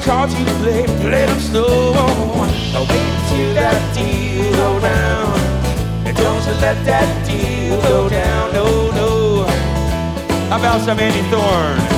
cards you play them slow. Wait till that deal go down. Don't you let that deal go down, no, no. How about some Andy Thorne?